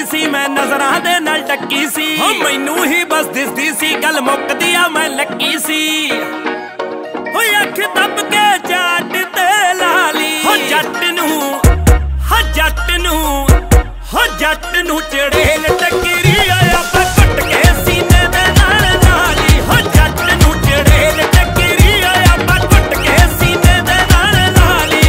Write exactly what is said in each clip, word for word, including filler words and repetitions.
Lucky ਸੀ मैं नजरां दे नाल टक्की सी हो मैनू ही बस दिसदी सी गल मुकदी आ मैं लक्की सी हो अख दब के जाट ते लाली हो जट नू हो जट नू हो जट नू चड़ेल टकरी आया पर कट के सीने दे नाल नाली हो जट नू चड़ेल टकरी आया पर कट के सीने दे नाल नाली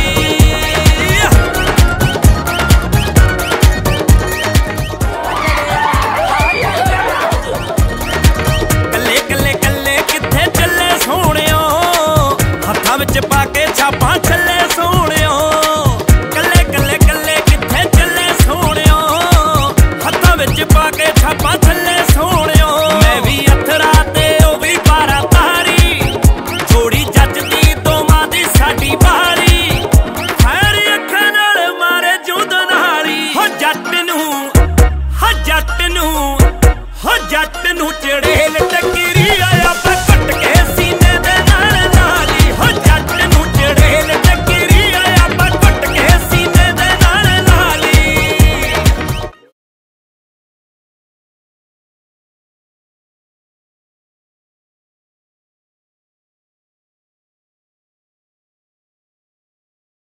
कल्ले कल्ले कल्ले किथे चले सोहणियो हत्थां विच पा के छापां चले सोहणियो कल्ले कल्ले कल्ले किथे चले सोहणियो हत्थां विच पा के छापां चले सोहणियो मैं भी अथरा ते ओ भी पारा तारी जोड़ी जचदी दोवां दी साडी बारी खैर अखां नाल मारे जुद नाली हो जट नू हो जट नू हो जट नू चड़ेल टकरी आया पर